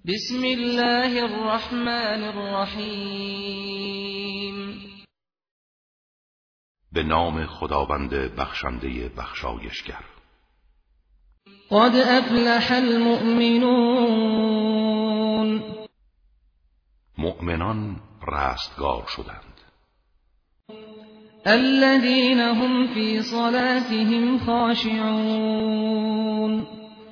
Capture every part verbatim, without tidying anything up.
بسم الله الرحمن الرحیم. به نام خداوند بخشنده بخشایشگر. قد افلح المؤمنون. مؤمنان رستگار شدند. الذين هم في صلاتهم خاشعون.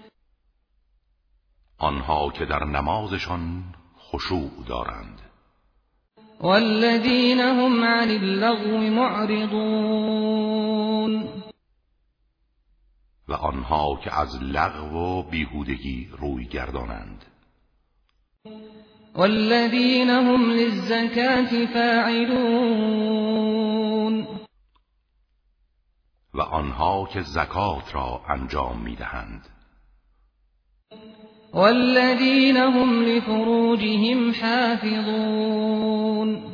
آنها که در نمازشان خشوع دارند. والذین هم عن اللغو معرضون. و آنها که از لغو و بیهودگی روی گردانند. والذین هم للزکاة فاعلون. و آنها که زکات را انجام می‌دهند. والذین هم لفروجهم حافظون.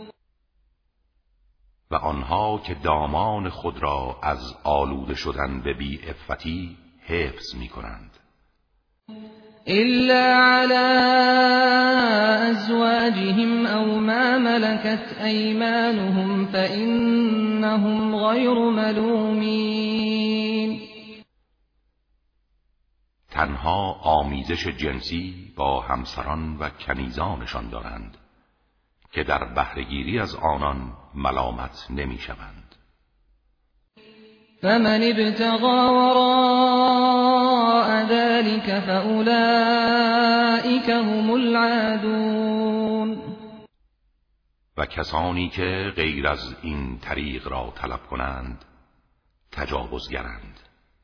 و آنها که دامان خود را از آلوده شدن به بی‌عفتی حفظ می‌کنند. إلا على أزواجهم أو ما ملكت أيمانهم فإنهم غير ملومين. تنها آمیزش جنسی با همسران و کنیزانشان دارند که در بهره‌گیری از آنان ملامت نمی‌شوند. فمن ابتغى وراء ذلك فأولئك هم العادون. و کسانی که غیر از این طریق را طلب کنند تجاوزگرند.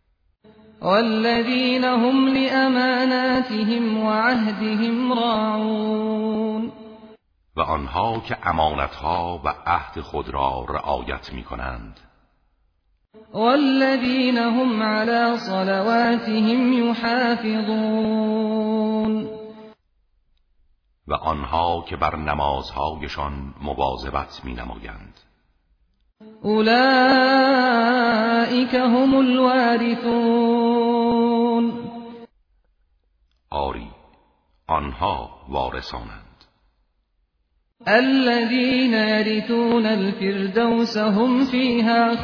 والذین هم لأماناتهم وعهدهم راعون. و آنها که امانتها و عهد خود را رعایت می‌کنند. والذین هم علی صلواتهم یحافظون. و آنها که بر نمازهایشان مواظبت می‌نمایند. اولئک هم الوارثون. آری آنها وارثانند. الذين يرثون الفردوس هم فيها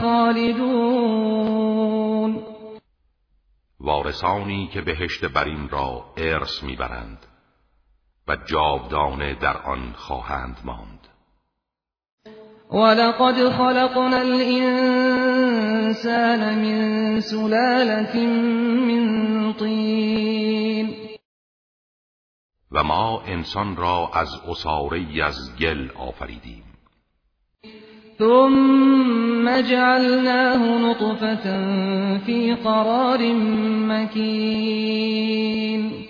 خالدون. وارثانی که بهشت برین را ارث میبرند و جاودانه در آن خواهند ماند. ولقد خلقنا الإنسان من سلالة من طين. و ما انسان را از عصاره‌ای از گل آفریدیم. ثم جعلناه نطفة في قرار مكين.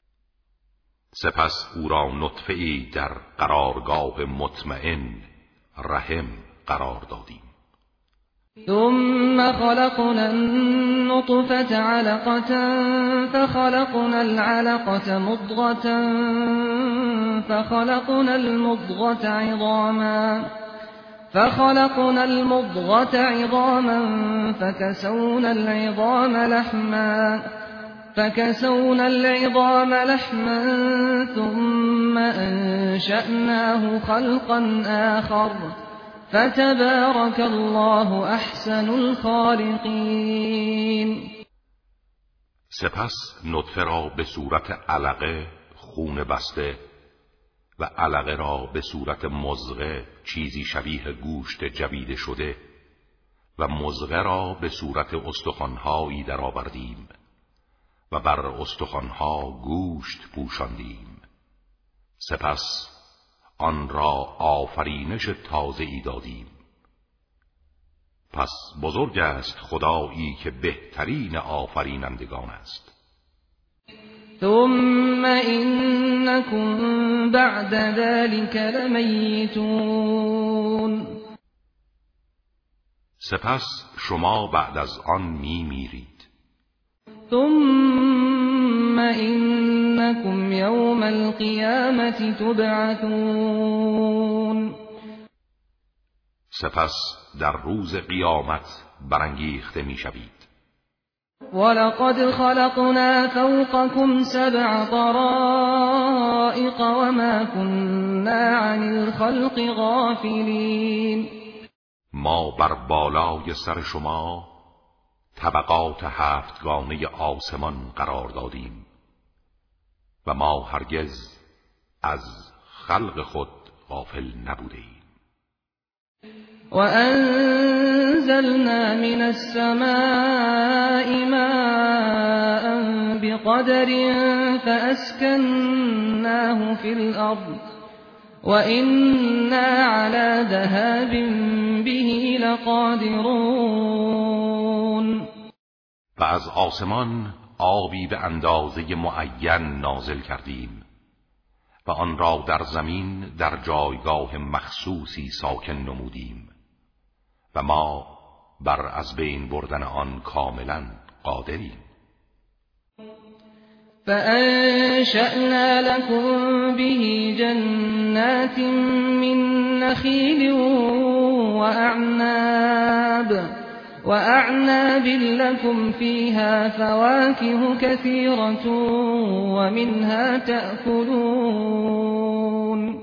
سپس او را نطفه‌ای در قرارگاه مطمئن رحم قرار دادیم. ثم خلقنا النطفة علقة فخلقنا العلقة مضغة فخلقنا المضغة عظاما فخلقنا المضغة عظاما فكسونا العظام لحما فكسونا العظام لحما ثم أنشأناه خلقا آخر فتبارك الله احسن الخالقین. سپس نطفه را به صورت علقه خون بسته و علقه را به صورت مضغه چیزی شبیه گوشت جویده شده و مضغه را به صورت استخوان‌هایی درآوردیم و بر استخوان‌ها گوشت پوشاندیم. سپس آن را آفرینش تازه‌ای دادیم. پس بزرگ است خدایی که بهترین آفرینندگان است. ثم انکم بعد ذلك لمیتون. سپس شما بعد از آن می میرید. ثم انکم یوم القیامة تبعثون. سپس در روز قیامت برانگیخته می شوید. ولقد خلقنا فوقكم سبع طرائق الخلق وما كنا عن الخلق غافلین. ما بر بالای سر شما طبقات هفتگانه آسمان قرار دادیم و ما هرگز از خلق خود غافل نبودیم. و انزلنا من السماء ماء بقدر فأسكناه في الأرض وإنا على ذهاب به لقادرون. و از آسمان آبی به اندازه معین نازل کردیم و آن را در زمین در جایگاه مخصوصی ساکن نمودیم و ما بر از بین بردن آن کاملا قادریم. فأنشأنا لكم به جنات من نخيل وأعناب وأعناب لكم فيها فواكه كثيرة ومنها تأكلون.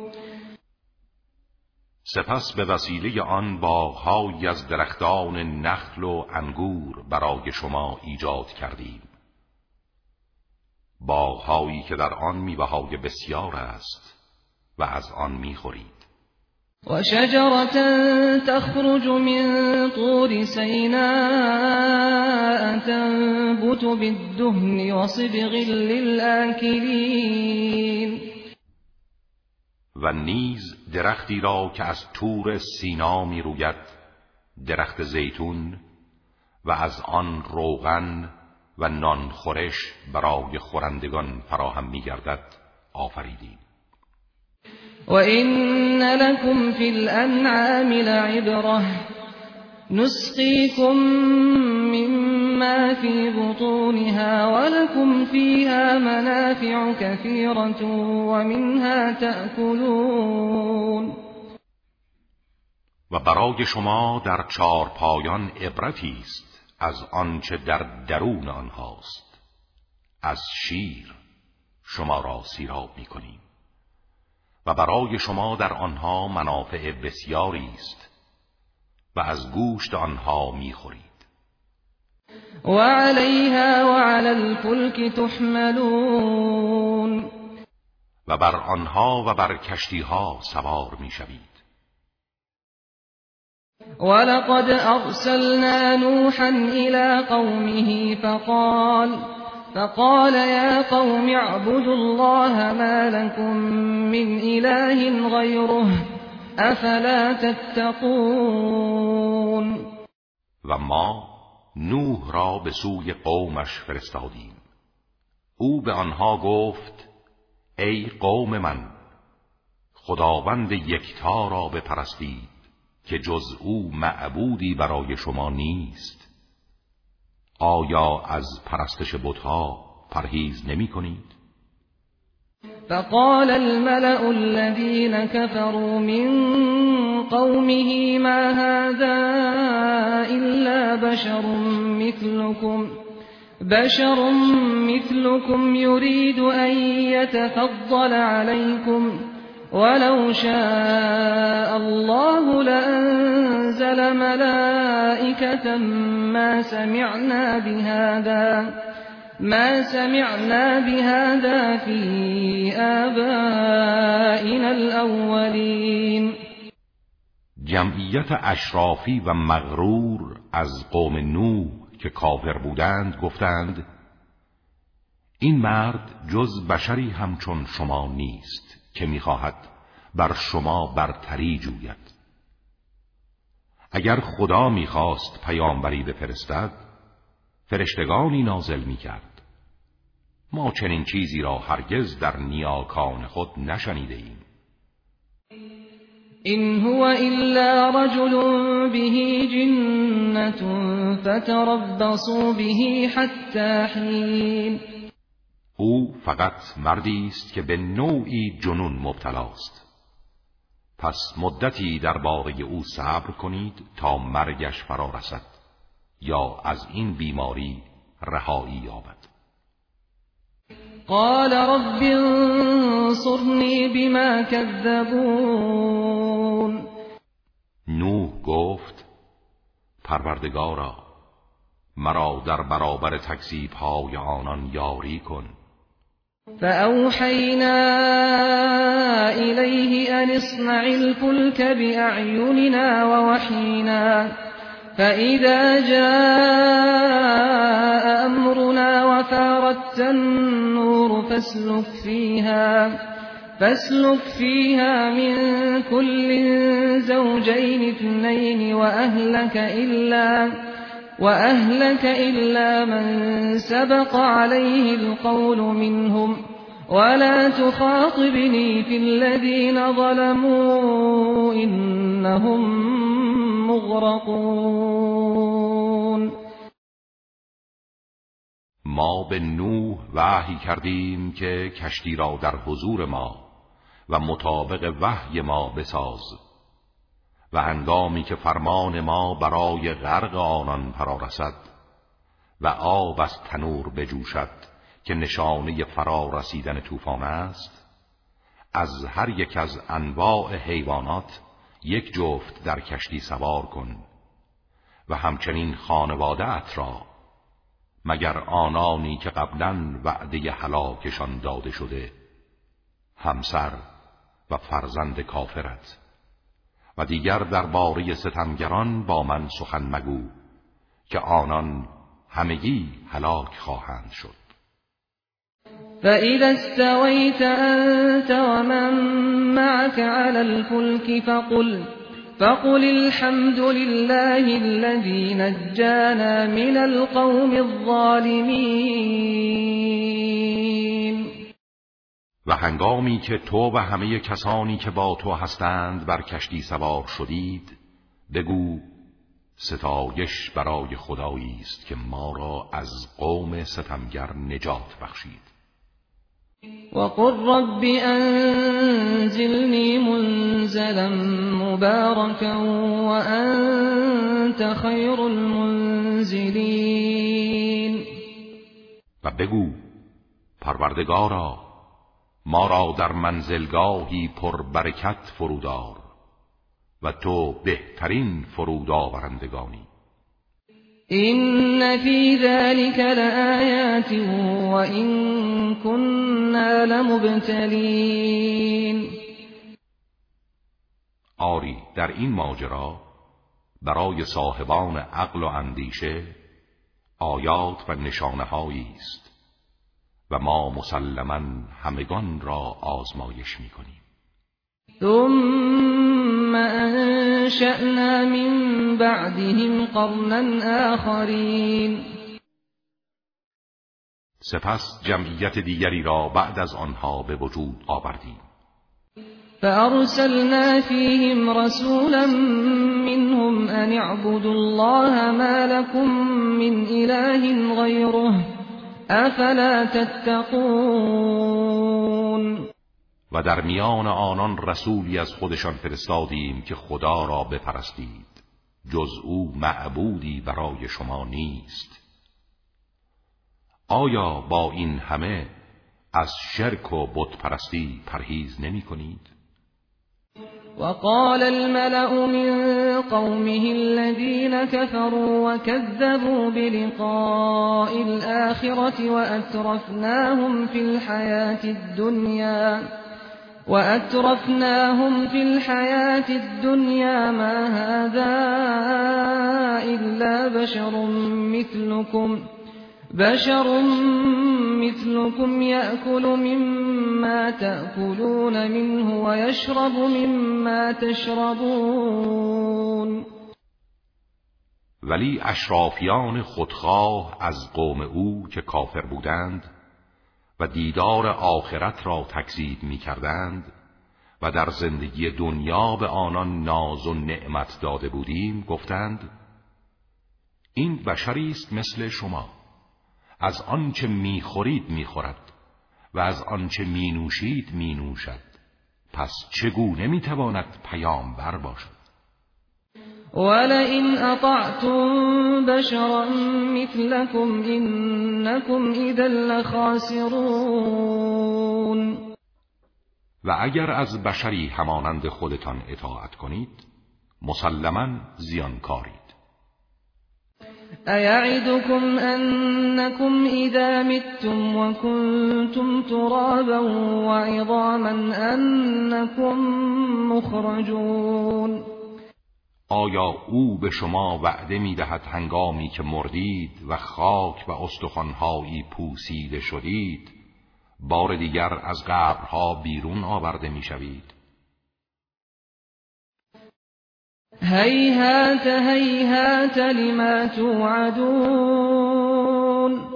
سپس به وسیله آن باغ‌هایی از درختان نخل و انگور برای شما ایجاد کردیم، باغ‌هایی که در آن میوه‌های بسیار است و از آن می‌خورید. و شجرة تخرج من طور سیناء تنبت بالدهن وصبغ للآکلین. و نیز درختی را که از طور سینا می روید، درخت زیتون، و از آن روغن و نان خورش برای خورندگان فراهم می گردد آفریدیم. و این لکم فی الانعام لعبره نسقیکم مما فی بطونها ولکم فیها منافع کثیرة ومنها تأکلون. و برای شما در چار پایان عبرتی است از آنچه در درون آنهاست. از شیر شما را سیراب می‌کنیم و برای شما در آنها منافع بسیاری است و از گوشت آنها می‌خورید. و علیها و علی الفلک تحملون. و بر آنها و بر کشتی‌ها سوار می‌شوید. ولقد أرسلنا نوحا إلى قومه فقال فقال يا قوم اعبدوا الله ما لكم من إله غيره أفلا تتقون. و ما نوح را به سوی قومش فرستادیم. او به آنها گفت ای قوم من، خداوند یکتا را بپرستید که جز او معبودی برای شما نیست. آیا از پرستش بت‌ها پرهیز نمی کنید؟ فقال الملأ الذين كفروا من قومه ما هذا إلا بشر مثلكم بشر مثلكم يريد أن يتفضل عليكم ولو شاء الله لأنزل ملائكة ما سمعنا بهذا ما سمعنا بهذا في آبائنا الأولين. جمعیت اشرافی و مغرور از قوم نوح که کافر بودند گفتند این مرد جز بشری همچون شما نیست که می‌خواهد بر شما برتری جوید. اگر خدا می‌خواست پیامبری بفرستد فرشتگانی نازل می‌کرد. ما چنین چیزی را هرگز در نیاکان خود نشنیده ایم. این هو الا رجل به جنة فتربصوا به حتی حین. او فقط مردی است که به نوعی جنون مبتلاست. پس مدتی درباره او صبر کنید تا مرگش فرا رسد یا از این بیماری رهایی یابد. قال رب انصرنی فانصرنی بما کذبون. نوح گفت پروردگارا مرا در برابر تکذیب‌های آنان یاری کن. فأوحینا إلیه أن اصنع الفلك بأعیننا ووحینا فإذا جاء أمرنا وفارت النور فاسلك فيها فاسلك فيها من كل زوجين اثنين وأهلك إلا وأهلك إلا من سبق عليه القول منهم ولا تخاطبني في الذين ظلموا إنهم مغرقون. ما به نوح وحی کردیم که کشتی را در حضور ما و مطابق وحی ما بساز و هنگامی که فرمان ما برای غرق آنان فرا رسد و آب از تنور بجوشد که نشانه فرا رسیدن طوفان است، از هر یک از انواع حیوانات یک جفت در کشتی سوار کن و همچنین خانواده ات را، مگر آنانی که قبلا وعده هلاکشان داده شده، همسر و فرزند کافرت، و دیگر درباره ستمگران با من سخن مگو که آنان همگی هلاک خواهند شد. فإذا استويت أنت ومن معك على الفلك فقل فقل الحمد لله الذي نجانا من القوم الظالمين. و هنگامی که تو و همه کسانی که با تو هستند بر کشتی سوار شدید، بگو ستایش برای خدایی است که ما را از قوم ستمگر نجات بخشید. وقل رب انزلنی منزلا مبارکا وانت خیر المنزلین. و بگو پروردگارا ما را در منزلگاهی پر برکت فرودار و تو بهترین فرود آورندگانی. این فی ذلک لآیات و این كنا لمبتلین. آری در این ماجرا برای صاحبان عقل و اندیشه آیات و نشانه‌هایی است و ما مسلماً همگان را آزمایش می‌کنیم. ثم انشأنا من بعدهم قرنا آخرین. سپس جمعیت دیگری را بعد از آنها به وجود آوردیم. فأرسلنا فيهم رسولا منهم أن اعبدوا الله ما لكم من إله غيره افلا تتقون. و در میان آنان رسولی از خودشان فرستادیم که خدا را بپرستید، جز او معبودی برای شما نیست. آیا با این همه از شرک و بت پرستی پرهیز نمی کنید؟ وقال الملأ من قومه الذين كفروا وكذبوا بلقاء الآخرة وأترفناهم في الحياة الدنيا وأترفناهم في الحياة الدنيا ما هذا إلا بشر مثلكم بشر مثلكم يأكل مما تأكلون منه ويشرب مما تشربون. ولی اشرافیان خودخواه از قوم او که کافر بودند و دیدار آخرت را تکذیب می کردند و در زندگی دنیا به آنان ناز و نعمت داده بودیم، گفتند این بشری است مثل شما، از آنچه میخورید میخورد و از آنچه مینوشید مینوشد، پس چگونه میتواند پیامبر باشد؟ ولئن اطعتم بشرا مثلكم انكم اذا لخاسرون. و اگر از بشری همانند خودتان اطاعت کنید مسلماً زیانکارید. أَيَعِدُكُمْ أَنَّكُمْ إِذَا مِتُّمْ وَكُنْتُمْ تُرَابًا وَعِظَامًا أَنَّكُمْ مُخْرَجُونَ؟ آیا او به شما وعده می‌دهد هنگامی که مردید و خاک و استخوان‌هایی پوسیده شدید بار دیگر از قبرها بیرون آورده می‌شوید؟ هیهات هیهات لما توعدون.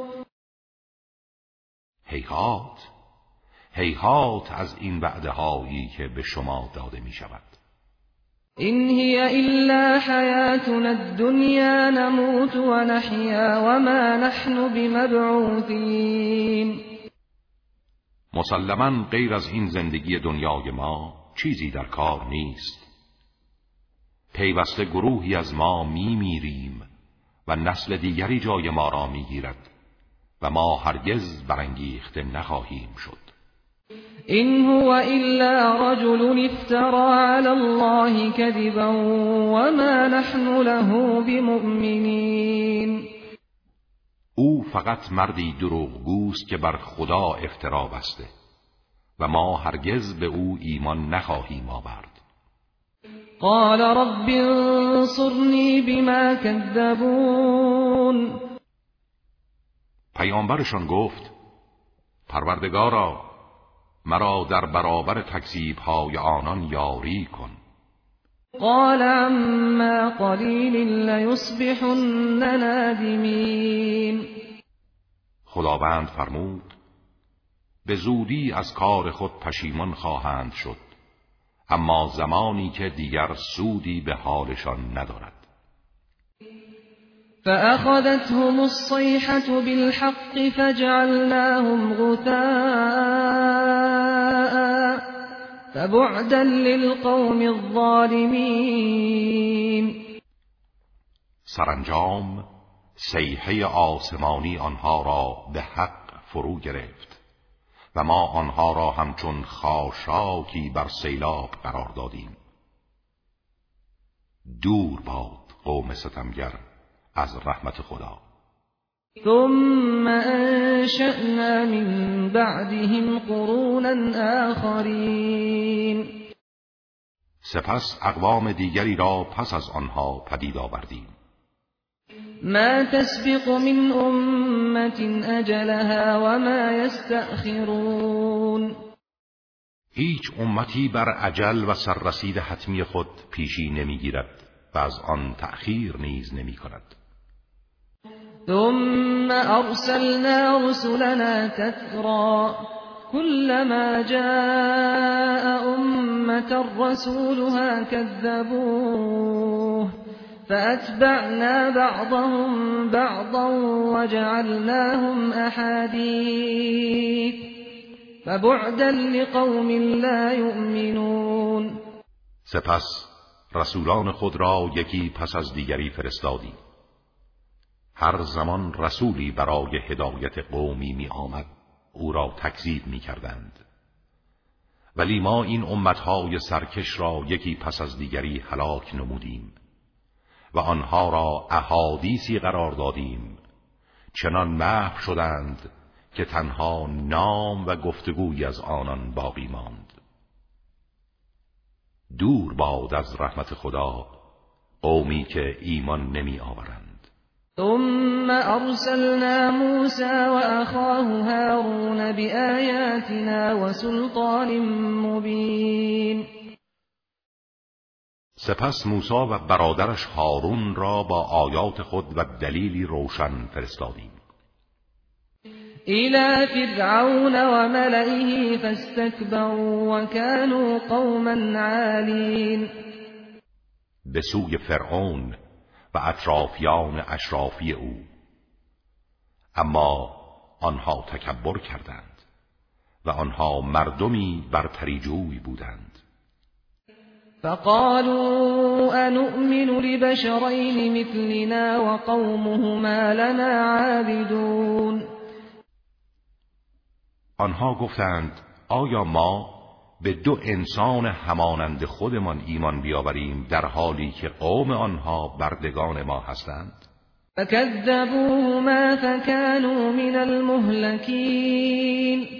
هیهات هیهات از این وعده هایی که به شما داده می شود. این هی الا حیاتنا الدنیا نموت و نحیا و ما نحن بمبعوثین. مسلماً غیر از این زندگی دنیای ما چیزی در کار نیست. پیوسته گروهی از ما می میریم و نسل دیگری جای ما را می گیرد و ما هرگز برانگیخته نخواهیم شد. این هو الا رجل افترى علی الله کذبا و ما نحن له بمؤمنین. او فقط مردی دروغگوست که بر خدا افترا بسته و ما هرگز به او ایمان نخواهیم آورد. قال رب انصرنی بما کذبون. پیامبرشان گفت پروردگارا مرا در برابر تکذیب‌های آنان یاری کن. قال عما قلیل لیصبحن نادمین. خداوند فرمود به زودی از کار خود پشیمان خواهند شد، اما زمانی که دیگر سودی به حالشان ندارد. فأخذتهم الصيحة بالحق فجعلناهم غثاء فبعدا للقوم الظالمین. سرانجام صیحه آسمانی آنها را به حق فرو گرفت و ما آنها را همچون خاشاکی بر سیلاب قرار دادیم. دور باد قوم ستمگر از رحمت خدا. ثم انشأنا من بعدهم قرونا آخرین. سپس اقوام دیگری را پس از آنها پدید آوردیم. ما تسبق من امت اجلها وما یستأخرون. هیچ امتی بر اجل و سررسید حتمی خود پیشی نمیگیرد و از آن تأخیر نیز نمی کند. ثم ارسلنا رسلنا تترا كلما جاء امة رسولها كذبوه فأتبعنا بعضهم بعضا وجعلناهم أحاديث فبعدا لقوم لا يؤمنون. سپس رسولان خود را یکی پس از دیگری فرستادیم. هر زمان رسولی برای هدایت قومی می آمد او را تکذیب می کردند. ولی ما این امتهای سرکش را یکی پس از دیگری هلاک نمودیم و آنها را احادیثی قرار دادیم چنان محو شدند که تنها نام و گفتگویی از آنان باقی ماند. دور باد از رحمت خدا قومی که ایمان نمی آورند. ثم ارسلنا موسى واخاه هارون بآیاتنا وسلطان مبین. سپس موسی و برادرش هارون را با آیات خود و دلیلی روشن فرستادیم. الى فرعون و ملئه فاستكبروا وكانوا قوما عالین. به سوی فرعون و اطرافیان اشرافی او، اما آنها تکبر کردند و آنها مردمی برتریجوی بودند. فقالوا انؤمن لبشرین مثلنا وقومهما لنا عابدون. آنها گفتند آیا ما به دو انسان همانند خودمان ایمان بیاوریم در حالی که قوم آنها بردگان ما هستند؟ فكذبوهما فكانوا من المهلكين.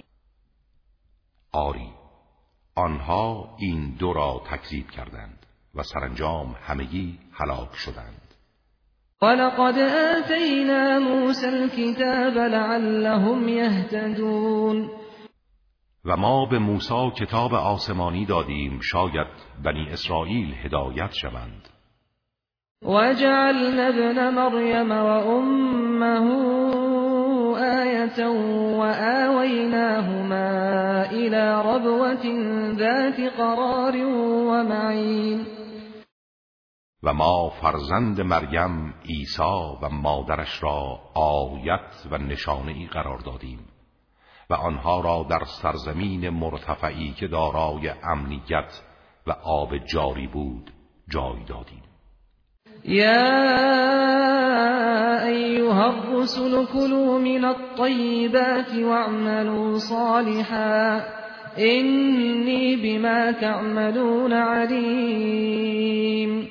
آری، آنها این دو را تکذیب کردند و سرانجام همگی هلاک شدند. ولقد آتینا موسی الكتاب لعلهم یهتدون. و ما به موسی کتاب آسمانی دادیم شاید بنی اسرائیل هدایت شوند. وجعلنا ابن مریم وأمه آية وآويناهما إلى ربوة ذات قرار ومعين. و ما فرزند مریم عیسی و مادرش را آیت و نشانه‌ای قرار دادیم و آنها را در سرزمین مرتفعی که دارای امنیت و آب جاری بود جای دادیم. یا ایها الرسل كلوا من الطیبات واعملوا صالحا انی بما تعملون علیم.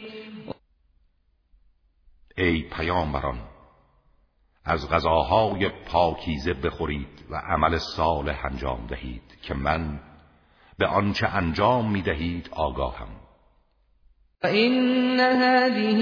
ای پیامبران، از غذاهای پاکیزه بخورید و عمل صالح انجام دهید که من به آنچه انجام می دهید آگاهم. فإن هذه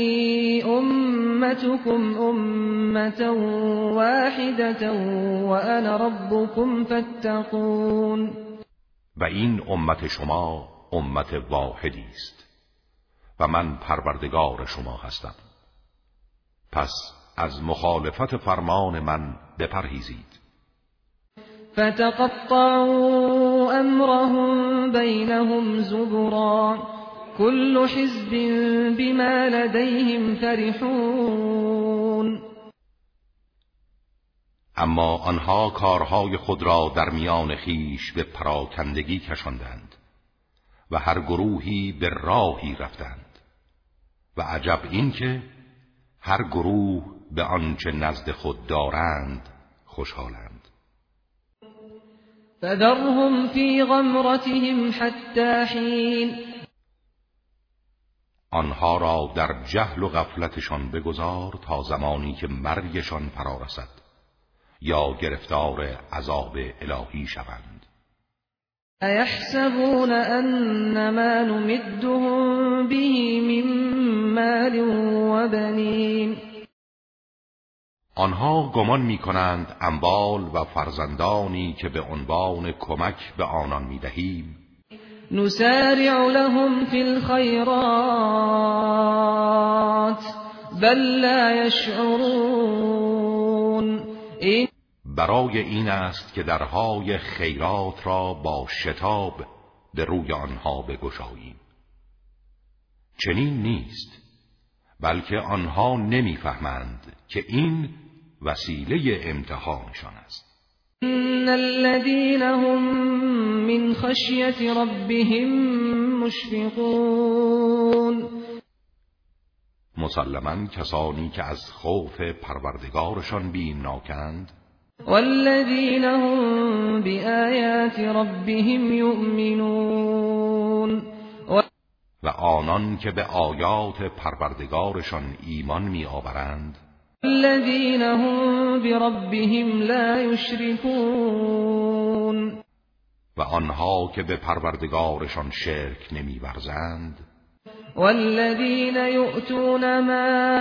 أمتكم أمة واحدة وأنا ربكم فاتقون. و این امت شما امت واحدی است و من پروردگار شما هستم، پس از مخالفت فرمان من بپرهیزید. فتقطعوا امرهم بینهم زبرا كل حزب بما لديهم فرحون. اما آنها کارهای خود را در میان خیش به پراکندگی کشاندند و هر گروهی به راهی رفتند و عجب این که هر گروه به آنچه نزد خود دارند خوشحالند. فذرهم فی غمرتهم حتی حین. آنها را در جهل و غفلتشان بگذار تا زمانی که مرگشان فرا رسد یا گرفتار عذاب الهی شوند. ایحسبون انما نمدهم به من مال و بنین. آنها گمان می کنند اموال و فرزندانی که به عنوان کمک به آنان می دهیم نسارع لهم فی الخیرات بل لا یشعرون. این برای این است که درهای خیرات را با شتاب به روی آنها بگشاییم. چنین نیست، بلکه آنها نمیفهمند که این وسیله امتحانشان است. ان الذين هم من خشیة ربهم مشفقون. مسلماً کسانی که از خوف پروردگارشان بیمناکند. والذین هم بآیات ربهم یؤمنون. و آنان که به آیات پروردگارشان ایمان می آورند. الذين هم بربهم لا یشرکون. و آنها که به پروردگارشان شرک نمی ورزند. والذین یؤتون ما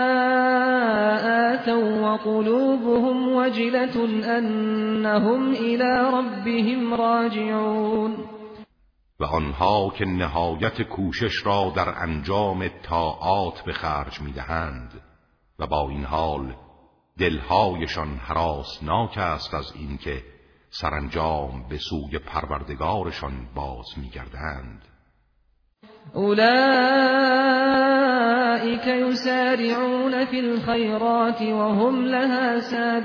آتوا وقلوبهم وجلة انهم الی ربهم راجعون. و آنها که نهایت کوشش را در انجام طاعات به خرج می دهند و با این حال دلهایشان هراسناک است از اینکه سرانجام به سوی پروردگارشان باز می گردند. اولئک یسارعون فی الخیرات وهم لها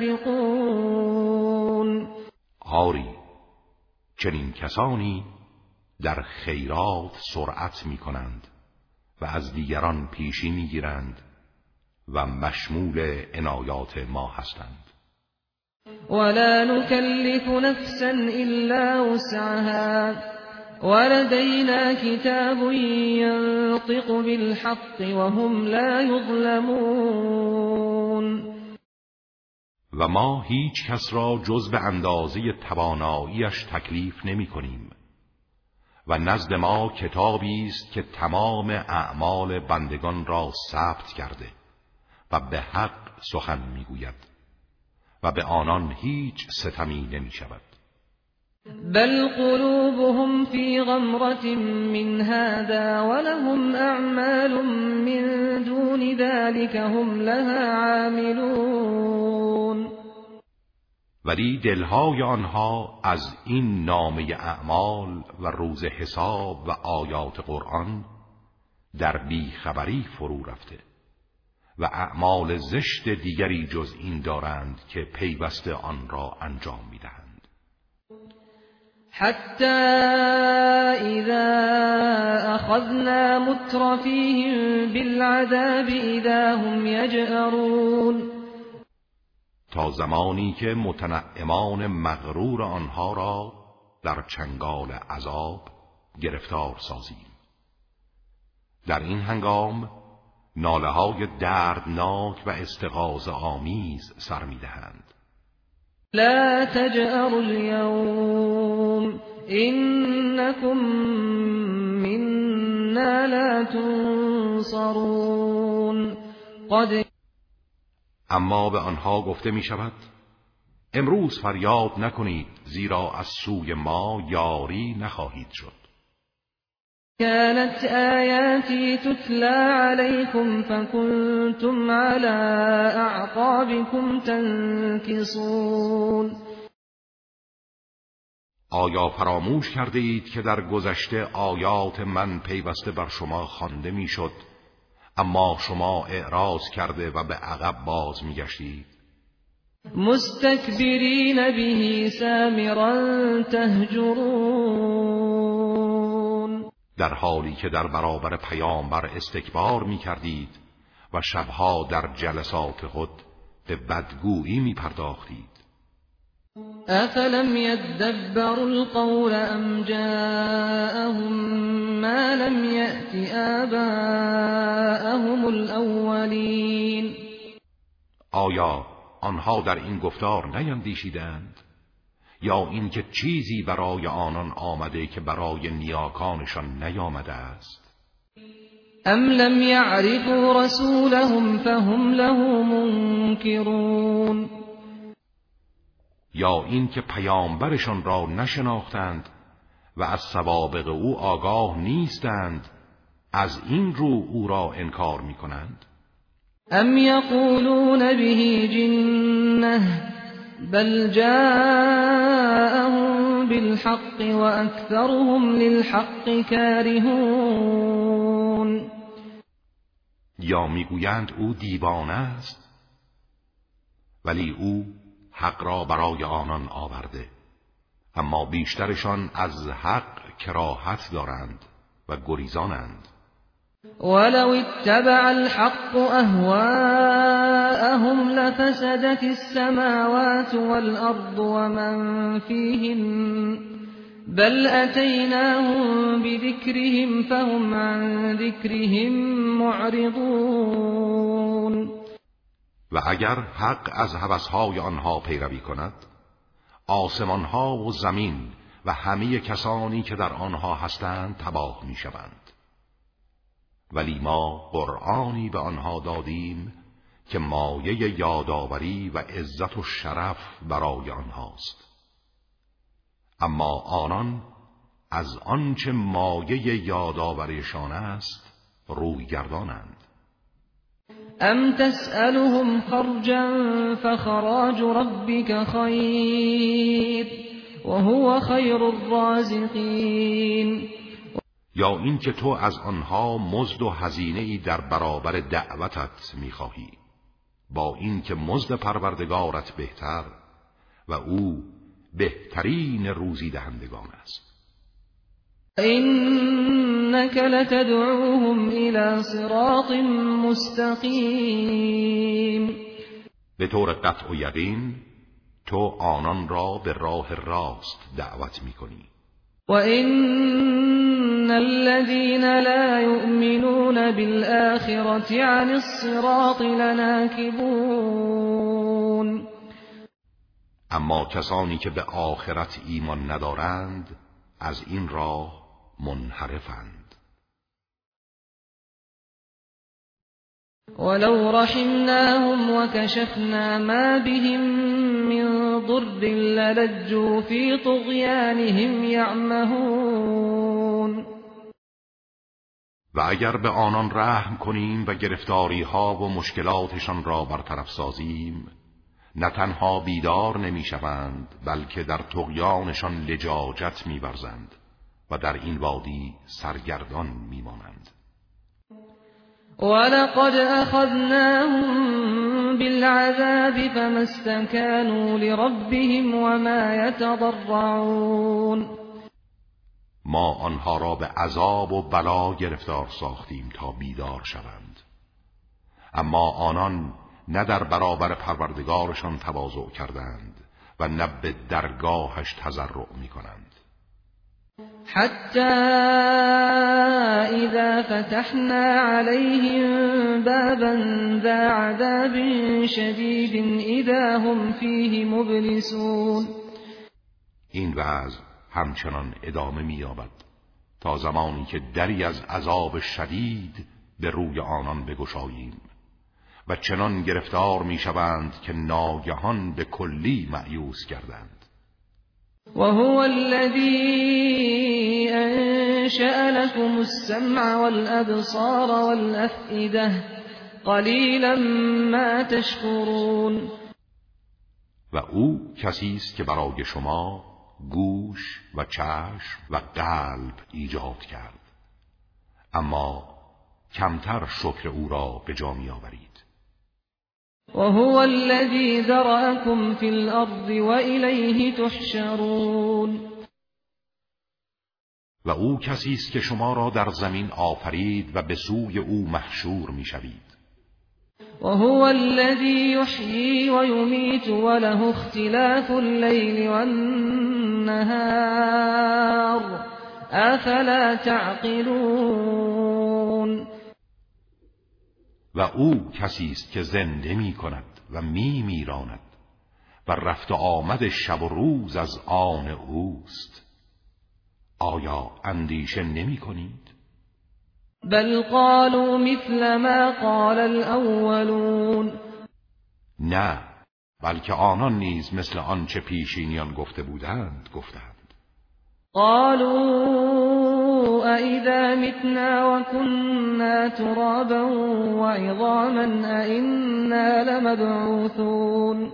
سابقون. آری، چنین کسانی در خیرات سرعت می کنند و از دیگران پیشی می گیرند و مشمول عنایات ما هستند. ولا نكلف نفسا الا وسعها ولدينا كتاب ينطق بالحق وهم لا يظلمون. و ما هیچ کس را جز به اندازه تواناییش تکلیف نمی کنیم و نزد ما کتابی است که تمام اعمال بندگان را ثبت کرده و به حق سخن می گوید و به آنان هیچ ستمی نمی شود. بل قلوبهم فی غمرة من هذا ولهم اعمال من دون ذلك هم لها عاملون. ولی دلهای آنها از این نامه اعمال و روز حساب و آیات قرآن در بیخبری فرو رفته و اعمال زشت دیگری جز این دارند که پیوسته آن را انجام می‌دهند. حتی اذا اخذنا مترفیهم بالعذاب اذا هم یجأرون. تا زمانی که متنعمان مغرور آنها را در چنگال عذاب گرفتار سازیم. در این هنگام ناله های دردناک و استغاثه آمیز سر می دهند. لا تجأروا اليوم انکم منا لا تنصرون. قد اما به آنها گفته می شود امروز فریاد نکنید زیرا از سوی ما یاری نخواهید شد. كانت آیاتی تتلی علیکم فکنتم علی اعقابکم تنکصون. آیا فراموش کرده اید که در گذشته آیات من پیوسته بر شما خوانده می شد اما شما اعراض کرده و به عقب باز می گشتید؟ مستکبرین به سامرا تهجرون. در حالی که در برابر پیامبر استکبار می کردید و شبها در جلسات خود به بدگویی می پرداختید. افلم یدبروا القول ام جاءهم ما لم یأت آباءهم الاولین. آیا آنها در این گفتار نیندیشیدند یا اینکه چیزی برای آنان آمده که برای نیاکانشان نیامده است؟ ام لم یعرفوا رسولهم فهم له منکرون. یا اینکه پیامبرشان را نشناختند و از سوابق او آگاه نیستند از این رو او را انکار می‌کنند؟ ام یقولون به جنة بل جاءهم بالحق واکثرهم للحق کارهون. یا میگویند او دیوانه است ولی او حق را برای آنان آورده اما بیشترشان از حق کراهت دارند و گریزانند. ولو اتبع الحق اهواءهم لفسدت السماوات والارض ومن فيهن بل اتيناهم بذكرهم فهم عن ذكرهم معرضون. و اگر حق از هوسهای آنها پیروی کند آسمانها و زمین و همه کسانی که در آنها هستند تباه می شوند. ولی ما قرآنی به آنها دادیم که مایه یادآوری و عزت و شرف برای آنهاست اما آنان از آنچه مایه یادآوریشان است روی گردانند. ام تسألهم خرجا فخراج ربك خیر وهو خیر الرازقین. یا این که تو از آنها مزد و هزینه‌ای در برابر دعوتت می‌خواهی با این که مزد پروردگارت بهتر و او بهترین روزی دهندگان است. انك لتدعوهم الى صراط مستقیم. به طور قطع و یقین تو آنان را به راه راست دعوت می‌کنی. و ان الذين لا يؤمنون بالآخرة عن الصراط لناكبون. اما کسانی که به آخرت ایمان ندارند از این راه منحرفند. ولو رحمناهم وكشفنا ما بهم من ضر للجوا في طغيانهم يعمهون. و اگر به آنان رحم کنیم و گرفتاری ها و مشکلاتشان را برطرف سازیم، نه تنها بیدار نمی شوند بلکه در طغیانشان لجاجت می ورزند و در این وادی سرگردان می مانند. ولقد أخذناهم بالعذاب فما استكانوا لربهم وما يتضرعون. ما آنها را به عذاب و بلا گرفتار ساختیم تا بیدار شوند، اما آنان نه در برابر پروردگارشان تواضع کردند و نه به درگاهش تضرع می کنند. حتى إذا فتحنا عليهم بابا ذا عذاب شديد إذا هم فيه مبلسون. این وضع همچنان ادامه می‌یابد تا زمانی که دری از عذاب شدید به روی آنان بگشاییم و چنان گرفتار می‌شوند که ناگهان به کلی مأیوس گردند. وهو الذي أنشأ لكم السمع والأبصار والأفئدة قلیلا ما تشکرون. و او کسی است که برای شما گوش و چشم و قلب ایجاد کرد، اما کمتر شکر او را به جا می‌آورید. وهو الذي ذرأكم في الأرض وإليه تحشرون. و او کسی است که شما را در زمین آفرید و به سوی او محشور می‌شوید. وهو الذي يحيي ويميت وله اختلاف الليل والنهار افلا تعقلون. و او کسی است که زنده می کند و می میراند و رفت و آمد شب و روز از آن اوست. آیا اندیشه نمی کنید؟ بل قالوا مثل ما قال الاولون. نه، بلکه آنان نیز مثل آنچه پیشینیان گفته بودند گفتند. قالوا أئذا متنا وكنا ترابا وعظاما أئنا لمبعوثون.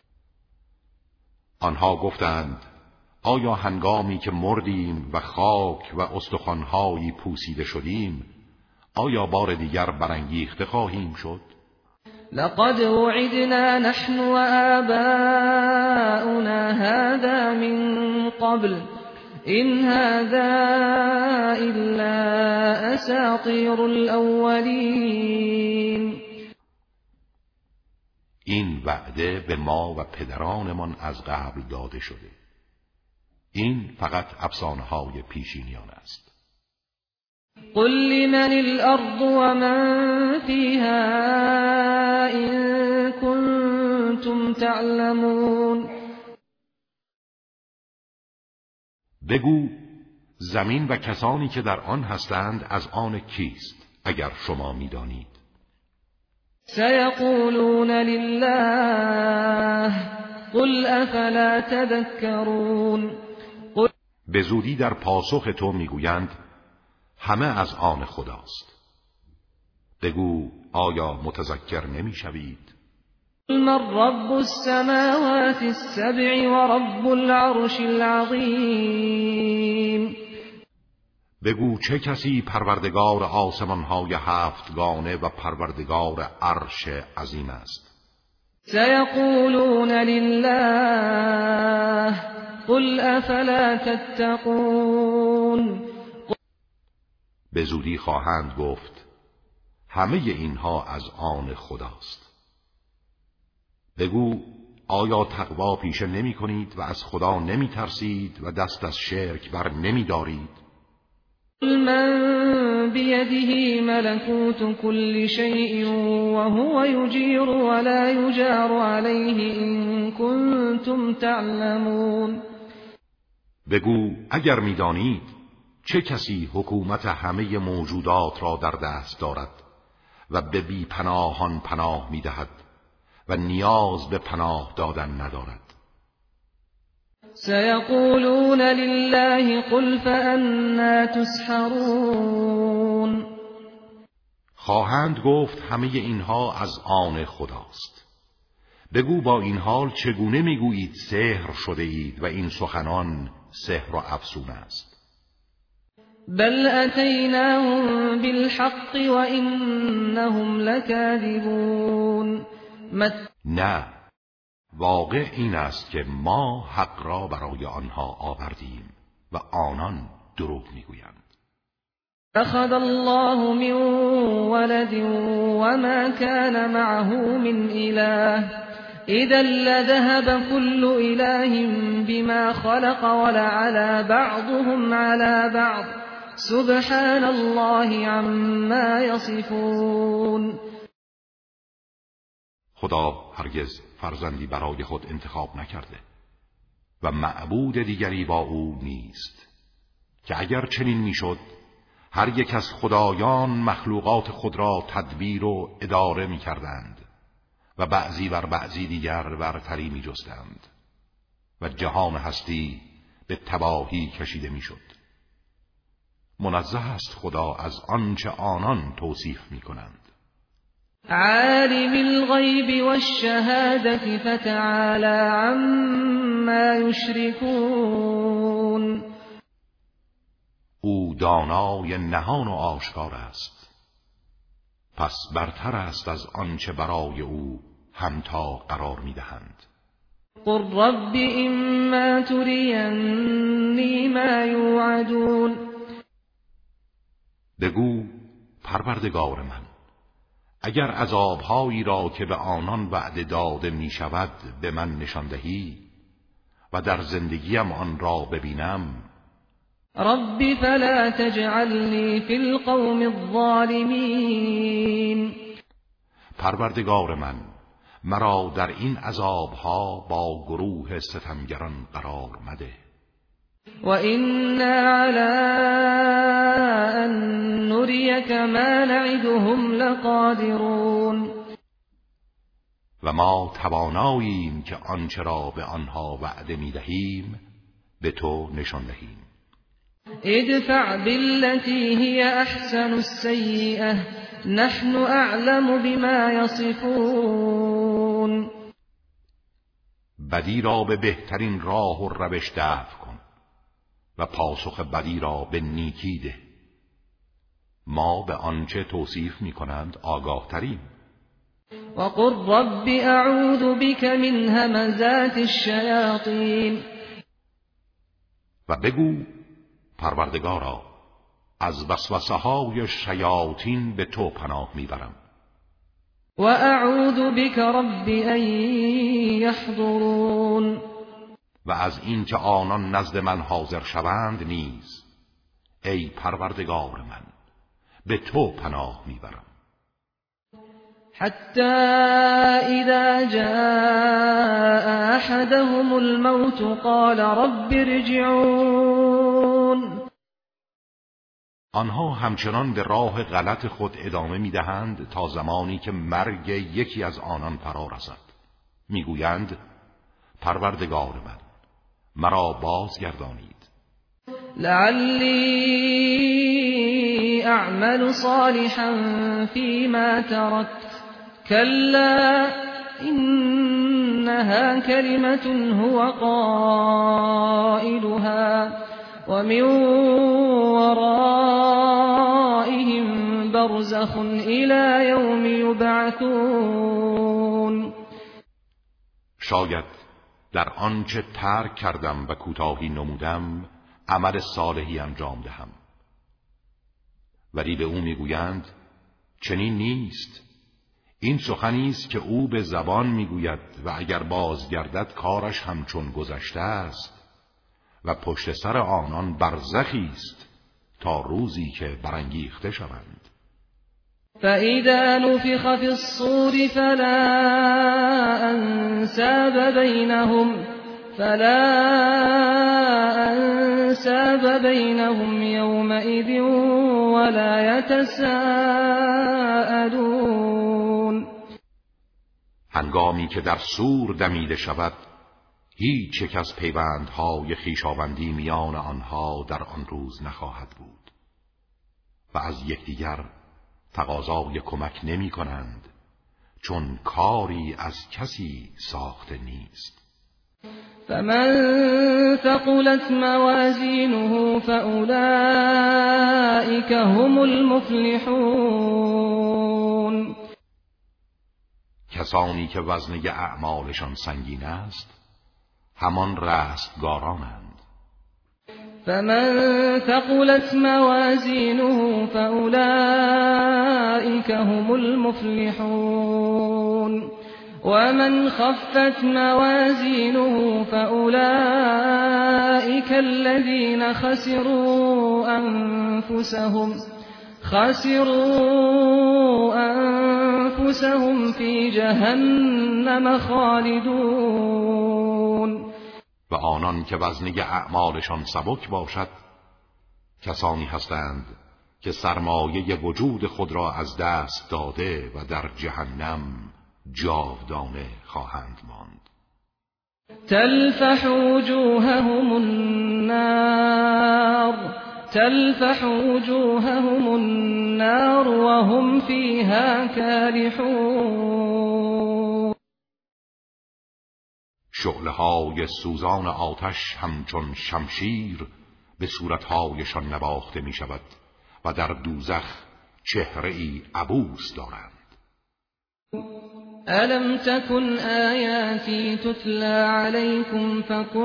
آنها گفتند آیا هنگامی که مردیم و خاک و استخوان‌هایی پوسیده شدیم، آیا بار دیگر برانگیخته خواهیم شد؟ لقد وعدنا نحن وآباؤنا هذا من قبل إن هذا إلا أساطير الأولين. این وعده به ما و پدرانمان از قبل داده شده. این فقط افسانه‌های پیشینیان است. قل لمن الأرض ومن فيها إن كنتم تعلمون. بگو زمین و کسانی که در آن هستند از آن کیست اگر شما می‌دانید. سيقولون لله قل افلا تذكرون. به زودی در پاسخ تو میگویند همه از آن خداست. بگو آیا متذکر نمیشوید؟ من رب السماوات السبع و رب العرش العظیم. بگو چه کسی پروردگار آسمان‌های هفتگانه و پروردگار عرش عظیم است؟ سيقولون لله قل افلا تتقون. به زودی خواهند گفت همه اینها از آن خداست. بگو آیا تقوا پیشه نمی کنید و از خدا نمی ترسید و دست از شرک بر نمی دارید؟ من بیده ملکوت كل شیء وهو یجیر ولا یجار علیه ان کنتم تعلمون. بگو اگر میدانید چه کسی حکومت همه موجودات را در دست دارد و به بی پناهان پناه میدهد و نیاز به پناه دادن ندارد. سیقولون لله قل فأنا تسحرون. خواهند گفت همه اینها از آن خداست. بگو با این حال چگونه میگویید سحر شده اید و این سخنان سحر و افسون است؟ بل اتیناهم بالحق و انهم لکاذبون. نه، واقع این است که ما حق را برای آنها آوردیم و آنان دروغ میگویند. اخذ الله من ولد وما كان معه من اله اذا لذهب كل اله بما خلق ولعلى بعضهم على بعض سبحان الله عما يصفون. خدا هرگز فرزندی برای خود انتخاب نکرده و معبود دیگری با او نیست که اگر چنین میشد هر یک از خدایان مخلوقات خود را تدبیر و اداره میکردند و بعضی بر بعضی دیگر برتری میجستند و جهان هستی به تباهی کشیده میشد. منزه است خدا از آنچه آنان توصیف میکنند. عالم الغیب والشهادة فتعالى عما یشركون. او دانای نهان و آشکار است، پس برتر است از آنچه برای او همتا قرار میدهند. قل رب اما ترینی ما یوعدون. بگو پروردگار من، اگر عذابهایی را که به آنان وعده داده می شود به من نشان دهی و در زندگیم آن را ببینم. رب فلا تجعلنی فی القوم الظالمین. پروردگار من، مرا در این عذابها با گروه ستمگران قرار مده. و اینا علی ان نریک ما نعدهم لقادرون. و ما تواناییم که آنچه را به آنها وعده می دهیم به تو نشان دهیم. ادفع بالتي هي احسن السیئه نحن اعلم بما یصفون. بدی را به بهترین راه و روش دفع کن و پاسخ بدی را به نیکی ده. ما به آنچه توصیف می کنند آگاه تریم. وقل رب اعوذ بك من همزات الشیاطین. و بگو پروردگارا، از وسوسه های شیاطین به تو پناه میبرم. و اعوذ بك رب ان یحضرون. و از این که آنان نزد من حاضر شوند نیز ای پروردگار من به تو پناه میبرم. حتی اذا جاء احدهم الموت قال رب ارجعون. آنها همچنان به راه غلط خود ادامه میدهند تا زمانی که مرگ یکی از آنان فرا رسد. میگویند پروردگار من، مرا بازگردانید. لعلی اعمل صالحا فيما تركت كلا إنها كلمة هو قائلها ومن ورائهم برزخ إلى يوم يبعثون. شاید در آنچه ترک کردم و کوتاهی نمودم عمل صالحی انجام دهم. ولی به او میگویند چنین نیست، این سخنی است که او به زبان میگوید و اگر بازگردد کارش همچون گذشته است و پشت سر آنان برزخی است تا روزی که برانگیخته شوند. فَإِذَا نُفِخَ فِي الصُّورِ فَلَا أَنْسَابَ بَيْنَهُمْ فَلَا أَنْسَابَ بَيْنَهُمْ يَوْمَئِذٍ وَلَا يَتَسَاءَلُونَ. هنگامی که در صور دمیده شود، هیچ یک از پیوندهای خویشاوندی میان آنها در آن روز نخواهد بود و از یکدیگر تقاضای کمک نمی کنند، چون کاری از کسی ساخته نیست. فمن ثقلت موازینه فأولئک هم المفلحون. کسانی که وزنه اعمالشان سنگین است همان رستگارانند. فمن ثقلت موازینه فأولئک هم المفلحون ومن خفت موازینه فأولئک الذین خسروا انفسهم خسروا انفسهم فی جهنم خالدون. و آنان که وزنه اعمالشان سبک باشد کسانی هستند که سرمایه وجود خود را از دست داده و در جهنم جاودانه خواهند ماند. تلفح وجوههم النار تلفح وجوههم النار وهم فيها كالحون. شعله‌های سوزان آتش همچون شمشیر به صورتهایشان نواخته می شود و در دوزخ چهره‌ای عبوس دارند. ألم تكن آياتي تتلى عليكم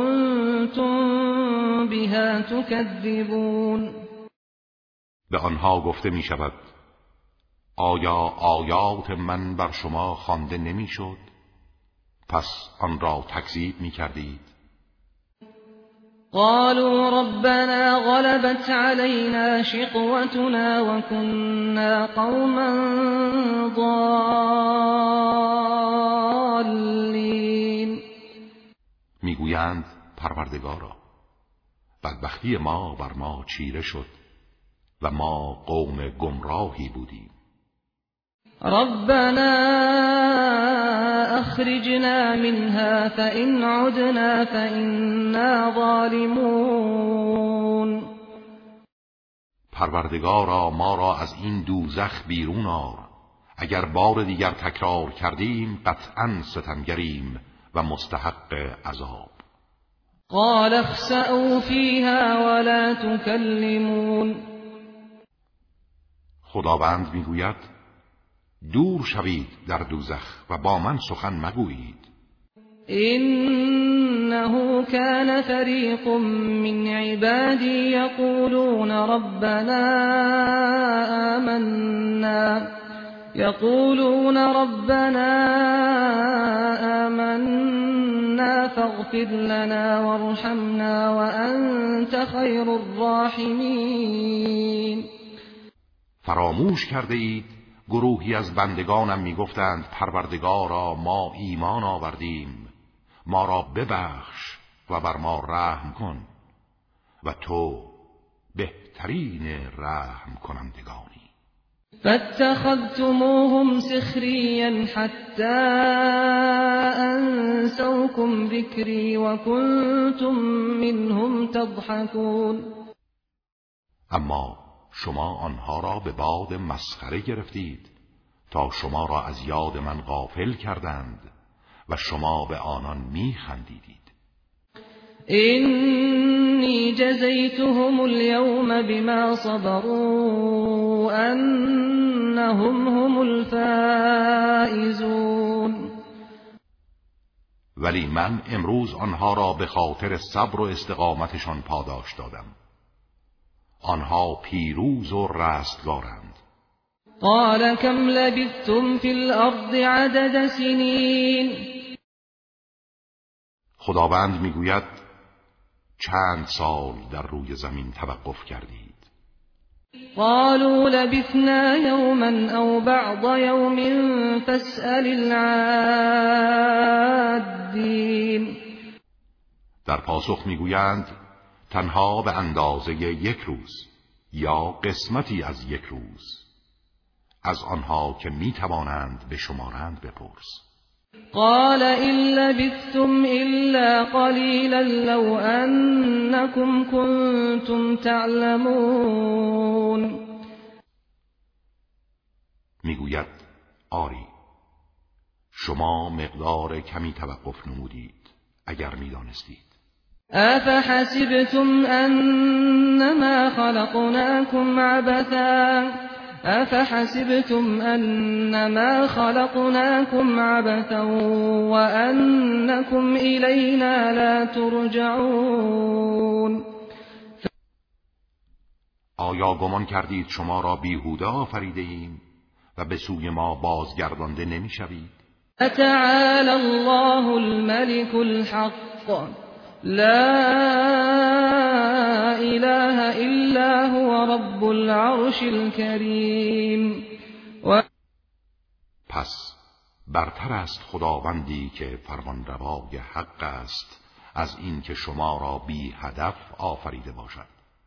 فكنتم بها تكذبون. به آنها گفته می شود آیا آیات من بر شما خوانده نمی شد؟ پس آن را تکذیب می کردید. قالوا ربنا غلبت علينا شقوتنا وكنا قوما ضالين. میگویند پروردگارا بدبختی ما بر ما چیره شد و ما قوم گمراهی بودیم. ربنا أخرجنا منها فإن عدنا فإنا ظالمون. پروردگارا ما را از این دوزخ بیرون آر، اگر بار دیگر تکرار کردیم قطعاً ستمگریم و مستحق عذاب. قال اخسئوا فيها ولا تكلمون. خداوند میگوید دور شوید در دوزخ و با من سخن مگویید. إنه كان فريق من عبادي يقولون ربنا آمنا يقولون ربنا آمنا فاغفر لنا وارحمنا وأنت خير الراحمين. فراموش کرده اید گروهی از بندگانم میگفتند پروردگارا ما ایمان آوردیم، ما را ببخش و بر ما رحم کن و تو بهترین رحم کنندگانی. فاتخذتموهم سخريا حتى أنسوكم ذكري وكنتم منهم تضحكون. اما شما آنها را به باد مسخره گرفتید تا شما را از یاد من غافل کردند و شما به آنان می خندیدید. إني جزيتهم اليوم بما صبروا أنهم هم الفائزون. ولی من امروز آنها را به خاطر صبر و استقامتشان پاداش دادم. آنها پیروز و رستگارند. قال كم لبثتم في الأرض عدد سنين. خداوند میگوید چند سال در روی زمین توقف کردید. قالوا لبثنا يوما أو بعض يوم فاسأل العادین. در پاسخ میگویند تنها به اندازه یک روز یا قسمتی از یک روز، از آنها که میتوانند به شمارند بپرس. قال إن لبثتم إلا قليلا لو أنكم كنتم تعلمون. میگوید آری، شما مقدار کمی توقف نمودید اگر میدانستید. أفحسبتم أنما خلقناكم عبثا أفحسبتم أنما خلقناكم عبثا وأنكم إلينا لا ترجعون. آیا گمان کردید شما را بیهوده آفریده ایم و به سوی ما بازگردانده نمی شوید؟ فتعالى الله الملك الحق لا إله إلا هو رب العرش الكريم. و پس برتر است خداوندی که فرمانروای حق است از این که شما را بی هدف آفریده باشد.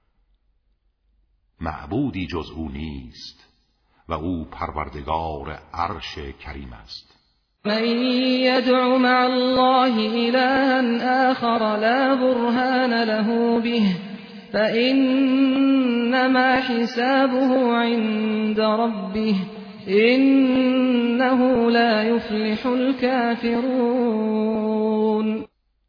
معبودی جز او نیست و او پروردگار عرش کریم است. من يدع مع الله إلها آخر لا برهان له به فإنما حسابه عند ربه إنه لا يفلح الكافرون.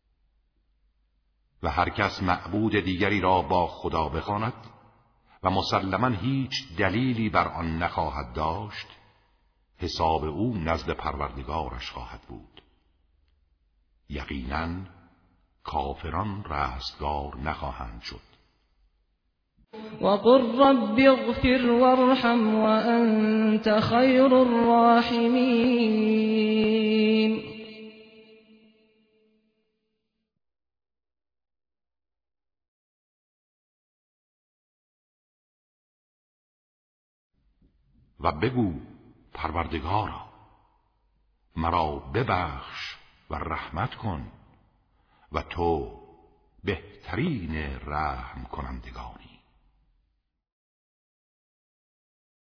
و هر کس معبود دیگری را با خدا بخواند و مسلماً هیچ دلیلی بر آن نخواهد داشت، حساب او نزد پروردگارش خواهد بود. یقیناً کافران رستگار نخواهند شد. وقل رب اغفر وارحم وأنت خیر الراحمین. و بگو پروردگارا مرا ببخش و رحمت کن و تو بهترین رحم کنندگانی.